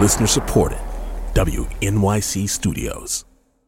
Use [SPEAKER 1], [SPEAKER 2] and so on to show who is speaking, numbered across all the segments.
[SPEAKER 1] Listener supported. WNYC Studios.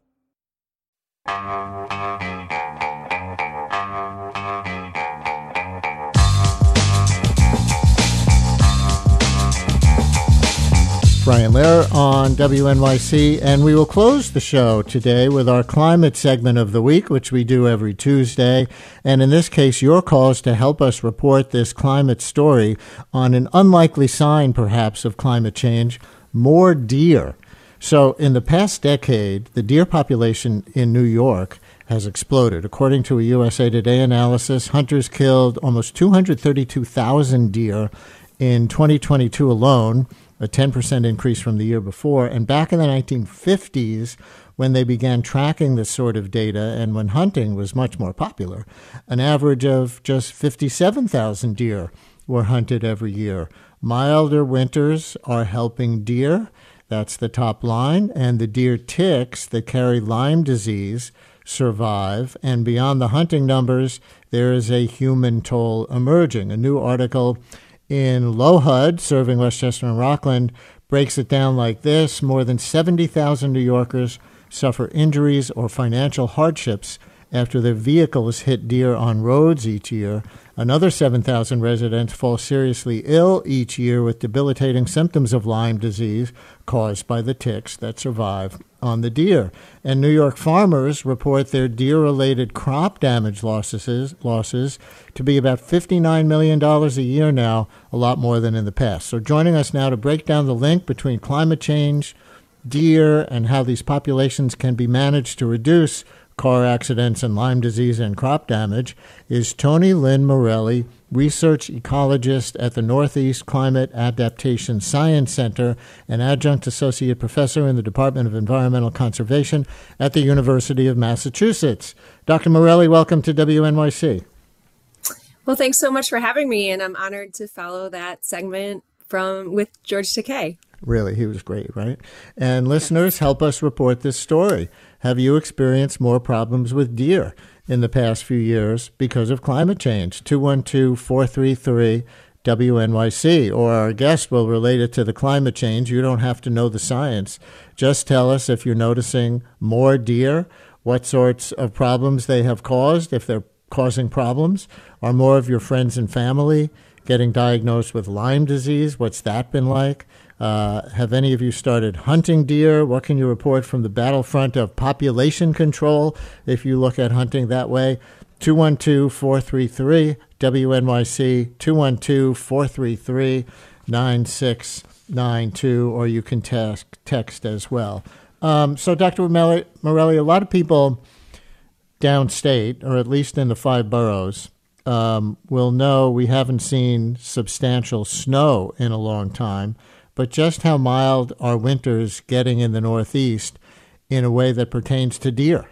[SPEAKER 2] Brian Lehrer on WNYC, and we will close the show today with our climate segment of the week, which we do every Tuesday. And in this case, your calls to help us report this climate story on an unlikely sign, perhaps, of climate change: more deer. So in the past decade, the deer population in New York has exploded. According to a USA Today analysis, hunters killed almost 232,000 deer in 2022 alone, a 10% increase from the year before. And back in the 1950s, when they began tracking this sort of data and when hunting was much more popular, an average of just 57,000 deer were hunted every year. Milder winters are helping deer. That's the top line. And the deer ticks that carry Lyme disease survive. And beyond the hunting numbers, there is a human toll emerging. A new article in LOHUD, serving Westchester and Rockland, breaks it down like this: more than 70,000 New Yorkers suffer injuries or financial hardships after their vehicles hit deer on roads each year. Another 7,000 residents fall seriously ill each year with debilitating symptoms of Lyme disease caused by the ticks that survive on the deer. And New York farmers report their deer-related crop damage losses to be about $59 million a year now, a lot more than in the past. So joining us now to break down the link between climate change, deer, and how these populations can be managed to reduce car accidents and Lyme disease and crop damage is Toni Lynn Morelli, research ecologist at the Northeast Climate Adaptation Science Center and adjunct associate professor in the Department of Environmental Conservation at the University of Massachusetts. Dr. Morelli, welcome to WNYC.
[SPEAKER 3] Well, thanks so much for having me, and I'm honored to follow that segment with George Takei.
[SPEAKER 2] Really, he was great, right? And listeners, help us report this story. Have you experienced more problems with deer in the past few years because of climate change? 212-433-WNYC, or our guest will relate it to the climate change. You don't have to know the science. Just tell us if you're noticing more deer, what sorts of problems they have caused, if they're causing problems. Are more of your friends and family getting diagnosed with Lyme disease? What's that been like? Have any of you started hunting deer? What can you report from the battlefront of population control if you look at hunting that way? 212-433-WNYC, 212-433-9692, or you can text as well. So Dr. Morelli, a lot of people downstate, or at least in the 5 boroughs, will know we haven't seen substantial snow in a long time. But just how mild are winters getting in the Northeast in a way that pertains to deer?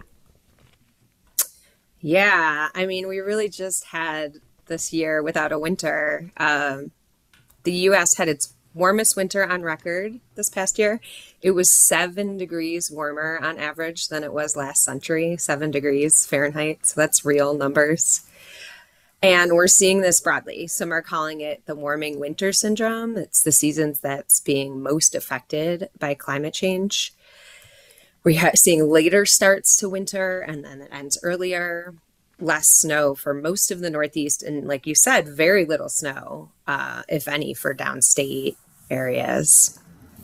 [SPEAKER 3] Yeah, I mean, we really just had this year without a winter. The U.S. had its warmest winter on record this past year. It was 7 degrees warmer on average than it was last century, 7 degrees Fahrenheit. So that's real numbers. And we're seeing this broadly. Some are calling it the warming winter syndrome. It's the seasons that's being most affected by climate change. We're seeing later starts to winter, and then it ends earlier. Less snow for most of the Northeast. And like you said, very little snow, if any, for downstate areas.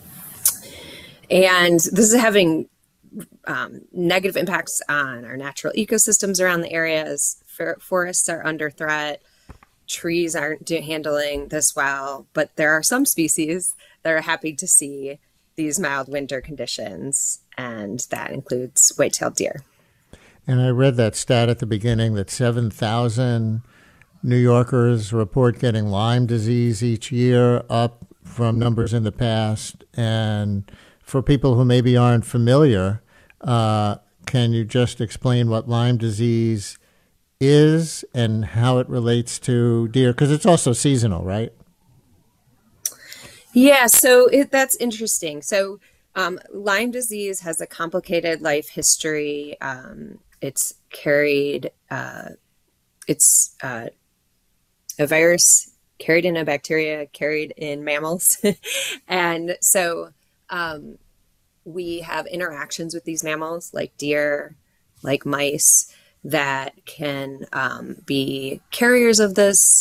[SPEAKER 3] And this is having negative impacts on our natural ecosystems around the areas. Forests are under threat. Trees aren't handling this well, but there are some species that are happy to see these mild winter conditions, and that includes white-tailed deer.
[SPEAKER 2] And I read that stat at the beginning that 7,000 New Yorkers report getting Lyme disease each year, up from numbers in the past. And for people who maybe aren't familiar, can you just explain what Lyme disease is and how it relates to deer? Because it's also seasonal, right?
[SPEAKER 3] Yeah, so that's interesting. So Lyme disease has a complicated life history. It's carried, it's a virus carried in a bacteria, carried in mammals. And so We have interactions with these mammals like deer, like mice, that can be carriers of this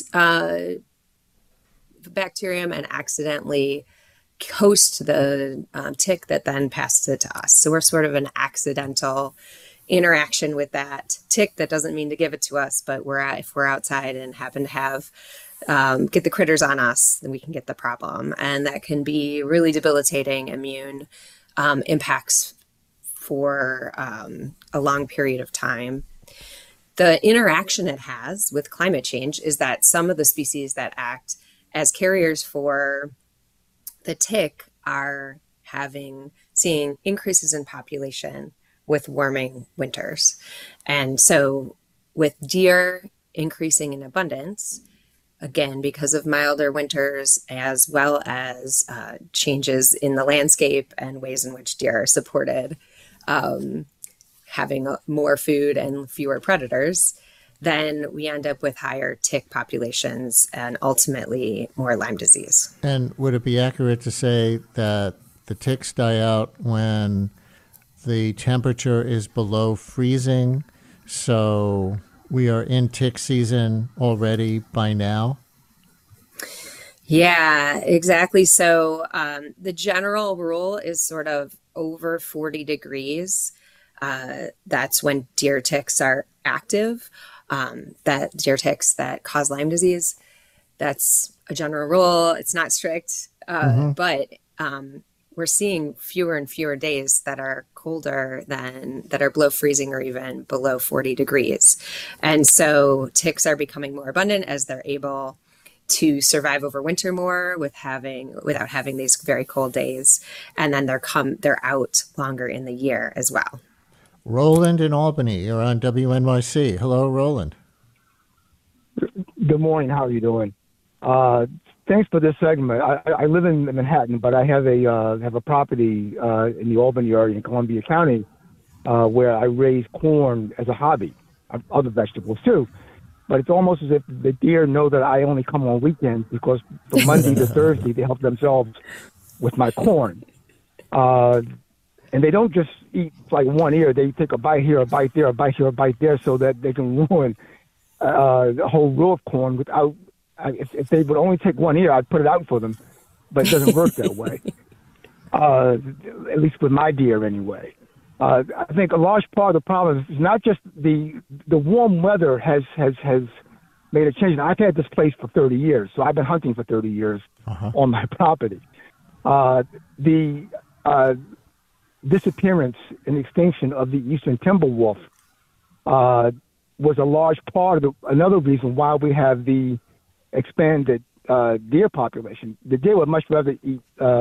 [SPEAKER 3] bacterium and accidentally host the tick that then passes it to us. So we're sort of an accidental interaction with that tick that doesn't mean to give it to us, but if we're outside and happen to have get the critters on us, then we can get the problem. And that can be really debilitating immune impacts for a long period of time. The interaction it has with climate change is that some of the species that act as carriers for the tick are seeing increases in population with warming winters. And so with deer increasing in abundance, again, because of milder winters, as well as changes in the landscape and ways in which deer are supported, having more food and fewer predators, then we end up with higher tick populations and ultimately more Lyme disease.
[SPEAKER 2] And would it be accurate to say that the ticks die out when the temperature is below freezing? So we are in tick season already by now?
[SPEAKER 3] Yeah, exactly. So the general rule is sort of over 40 degrees. That's when deer ticks are active. That deer ticks that cause Lyme disease. That's a general rule. It's not strict, but we're seeing fewer and fewer days that are colder that are below freezing or even below 40 degrees. And so ticks are becoming more abundant as they're able to survive over winter more without having these very cold days. And then they're out longer in the year as well.
[SPEAKER 2] Roland in Albany, you're on WNYC. Hello, Roland.
[SPEAKER 4] Good morning. How are you doing? Thanks for this segment. I live in Manhattan, but I have a property in the Albany area in Columbia County where I raise corn as a hobby, other vegetables too. But it's almost as if the deer know that I only come on weekends because from Monday to Thursday they help themselves with my corn. And they don't just eat like one ear. They take a bite here, a bite there, a bite here, a bite there, so that they can ruin the whole row of corn without. If they would only take one ear, I'd put it out for them, but it doesn't work that way. At least with my deer, anyway. I think a large part of the problem is not just the warm weather has made a change. Now, I've had this place for 30 years, so I've been hunting for 30 years on my property. The disappearance and extinction of the eastern timber wolf was a large part of another reason why we have the expanded deer population. The deer would much rather eat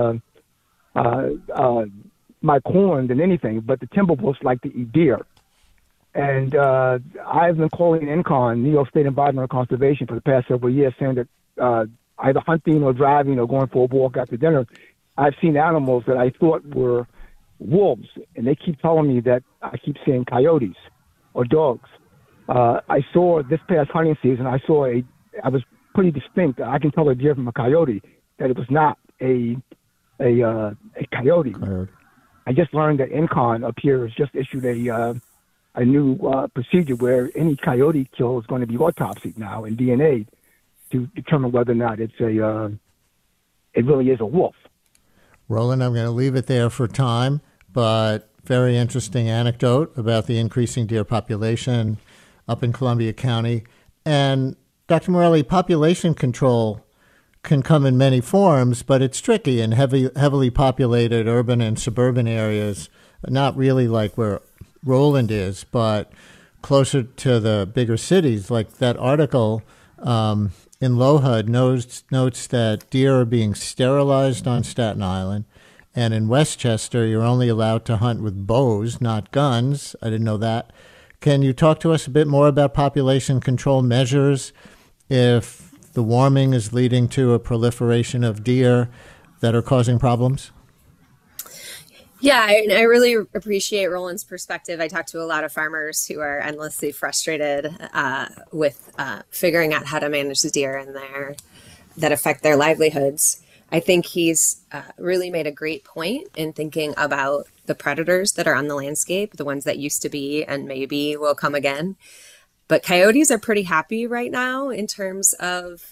[SPEAKER 4] my corn than anything, but the timber wolves like to eat deer. And I've been calling NCON, New York State Environmental Conservation, for the past several years, saying that either hunting or driving or going for a walk after dinner, I've seen animals that I thought were wolves, and they keep telling me that I keep seeing coyotes or dogs. I saw this past hunting season, I was pretty distinct. I can tell a deer from a coyote that it was not a coyote. I just learned that NCON up here has just issued a new procedure where any coyote kill is going to be autopsied now and DNA to determine whether or not it really is a wolf.
[SPEAKER 2] Roland, I'm going to leave it there for time, but very interesting anecdote about the increasing deer population up in Columbia County. And Dr. Morelli, population control can come in many forms, but it's tricky in heavily populated urban and suburban areas, not really like where Roland is, but closer to the bigger cities. Like that article in LOHUD notes that deer are being sterilized on Staten Island, and in Westchester, you're only allowed to hunt with bows, not guns. I didn't know that. Can you talk to us a bit more about population control measures if the warming is leading to a proliferation of deer that are causing problems?
[SPEAKER 3] Yeah, I really appreciate Roland's perspective. I talk to a lot of farmers who are endlessly frustrated with figuring out how to manage the deer in that affect their livelihoods. I think he's really made a great point in thinking about the predators that are on the landscape, the ones that used to be and maybe will come again. But coyotes are pretty happy right now in terms of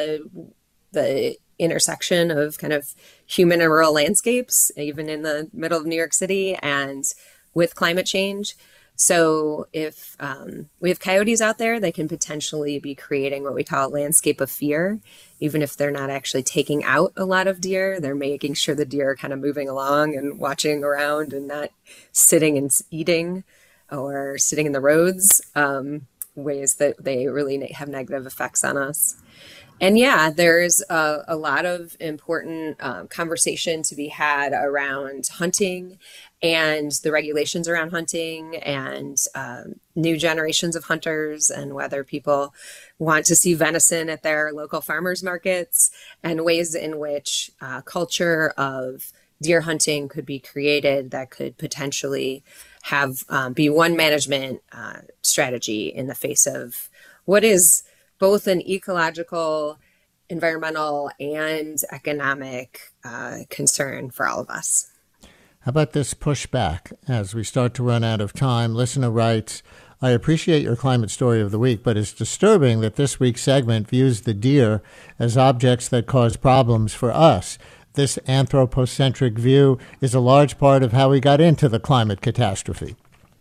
[SPEAKER 3] the intersection of kind of human and rural landscapes, even in the middle of New York City and with climate change. So if we have coyotes out there, they can potentially be creating what we call a landscape of fear. Even if they're not actually taking out a lot of deer, they're making sure the deer are kind of moving along and watching around and not sitting and eating or sitting in the roads, ways that they really have negative effects on us. And yeah, there's a lot of important conversation to be had around hunting and the regulations around hunting and new generations of hunters and whether people want to see venison at their local farmers markets and ways in which culture of deer hunting could be created that could potentially have be one management strategy in the face of what is both an ecological, environmental, and economic concern for all of us.
[SPEAKER 2] How about this pushback as we start to run out of time? Listener writes, I appreciate your climate story of the week, but it's disturbing that this week's segment views the deer as objects that cause problems for us. This anthropocentric view is a large part of how we got into the climate catastrophe.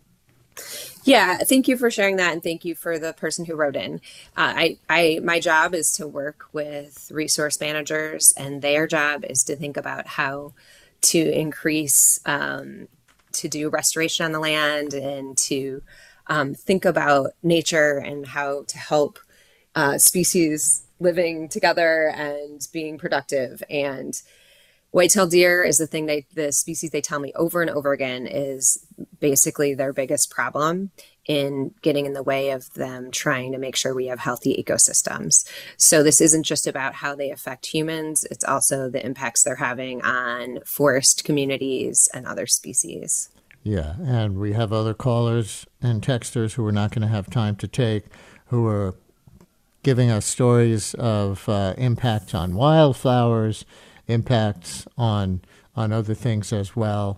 [SPEAKER 3] Yeah, thank you for sharing that, and thank you for the person who wrote in. My job is to work with resource managers, and their job is to think about how to increase, to do restoration on the land, and to think about nature and how to help species living together and being productive. And white-tailed deer is the species they tell me over and over again is basically their biggest problem in getting in the way of them trying to make sure we have healthy ecosystems. So this isn't just about how they affect humans, it's also the impacts they're having on forest communities and other species. Yeah, and we have other callers and texters who we're not going to have time to take who are giving us stories of impacts on wildflowers, impacts on other things as well.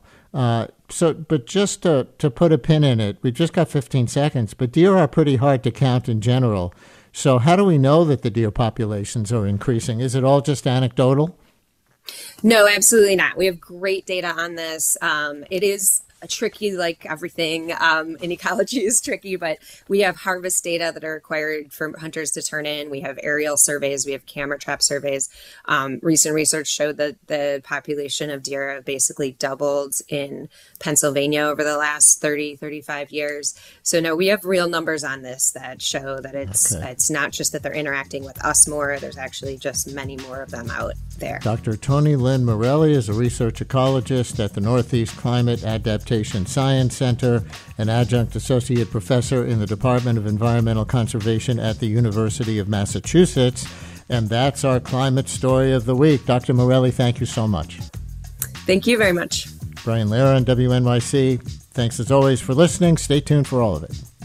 [SPEAKER 3] But just to put a pin in it, we've just got 15 seconds, but deer are pretty hard to count in general. So how do we know that the deer populations are increasing? Is it all just anecdotal? No, absolutely not. We have great data on this. It is tricky, like everything in ecology is tricky, but we have harvest data that are required for hunters to turn in. We have aerial surveys, we have camera trap surveys. Recent research showed that the population of deer have basically doubled in Pennsylvania over the last 35 years. So no, we have real numbers on this that show that it's not just that they're interacting with us more, there's actually just many more of them out there. Dr. Toni Lynn Morelli is a research ecologist at the Northeast Climate Adaptation Science Center, an adjunct associate professor in the Department of Environmental Conservation at the University of Massachusetts. And that's our climate story of the week. Dr. Morelli, thank you so much. Thank you very much. Brian Lehrer on WNYC. Thanks as always for listening. Stay tuned for all of it.